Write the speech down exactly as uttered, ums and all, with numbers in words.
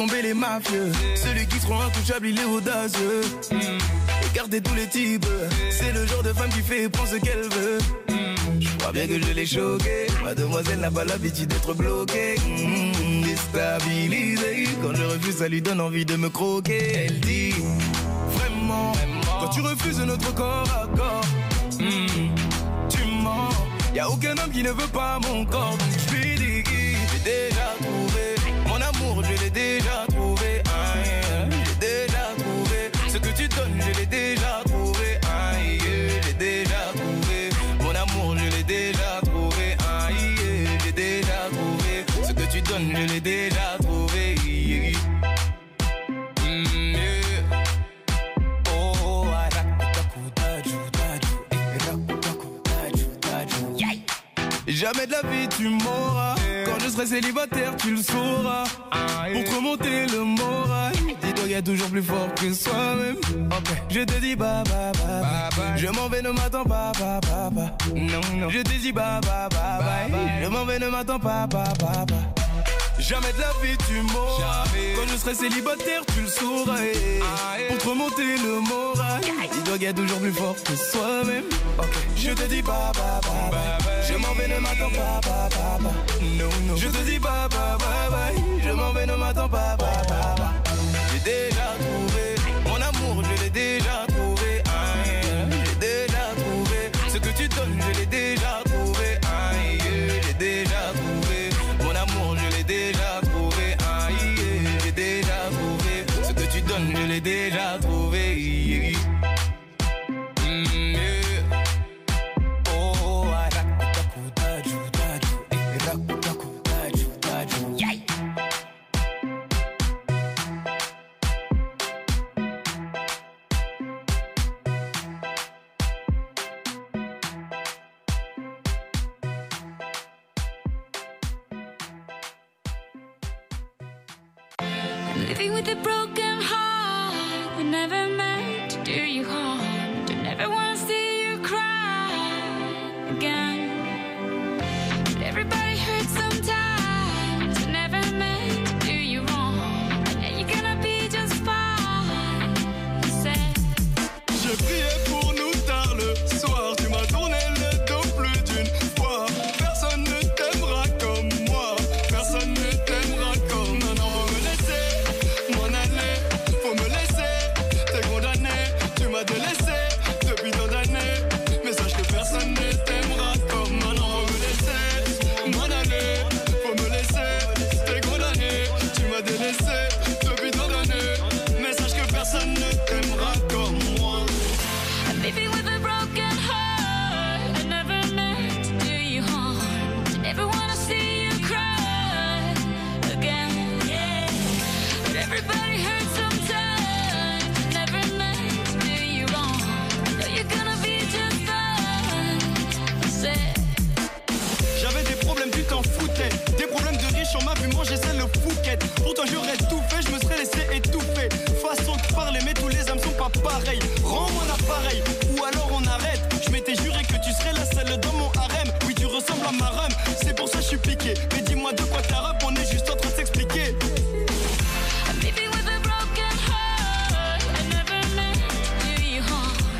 tomber les mafieux. Celui qui sera intouchable, il est audacieux. Mmh. Écartez tous les types. C'est le genre de femme qui fait et prend ce qu'elle veut. Mmh. Je crois bien que je l'ai choquée. Mademoiselle n'a pas l'habitude d'être bloquée. Mmh. Déstabilisée. Quand je refuse, ça lui donne envie de me croquer. Elle dit vraiment, vraiment. Quand tu refuses notre corps à corps, mmh. tu mens. Y'a aucun homme qui ne veut pas mon corps. Donc je lui dis j'ai déjà trouvé mon amour, je l'ai déjà trouvé. Ah, yeah. J'ai déjà trouvé ce que tu donnes, je l'ai déjà trouvé. Ah, yeah. J'ai déjà trouvé mon amour, je l'ai déjà trouvé. Ah, yeah. J'ai déjà trouvé ce que tu donnes, je l'ai déjà trouvé. Yeah. Mm, yeah. Oh, yeah. Jamais de la vie tu m'auras. Quand je serai célibataire tu le sauras. Pour te remonter le moral, dis-toi qu'il y a toujours plus fort que soi-même. Okay. Je te dis bye bye bye, bye, bye. Je m'en vais, ne m'attends pas, pas, pas, pas. Non, non. Je te dis bye bye bye, bye, bye. Je m'en vais, ne m'attends pas, pas, pas, pas. Jamais de la vie tu m'auras. Quand je serai célibataire tu le sauras. Ah, yeah. Pour te remonter le moral, dis-toi qu'il y a toujours plus fort que soi-même. Okay. Je te dis bye bye bye, bye, bye. Je m'en vais, ne m'attends pas, pas, pas, pas. No, no. Je te dis bye bye bye, bye. Je m'en vais, ne m'attends pas, pas, pas, pas. J'ai déjà trouvé mon amour, je l'ai déjà trouvé. Ah, yeah. J'ai déjà trouvé ce que tu donnes, je l'ai déjà trouvé. Ah, yeah. J'ai déjà trouvé mon amour, je l'ai déjà trouvé. Ah, yeah. J'ai déjà trouvé ce que tu donnes, je l'ai déjà trouvé. Yeah. Mm, yeah. Oh, yeah. Living with a broken heart, I never meant to do you harm. Don't ever wanna see you cry again. But everybody hurts sometimes, I never meant to do you wrong. And you're gonna be just fine, I said. Je priais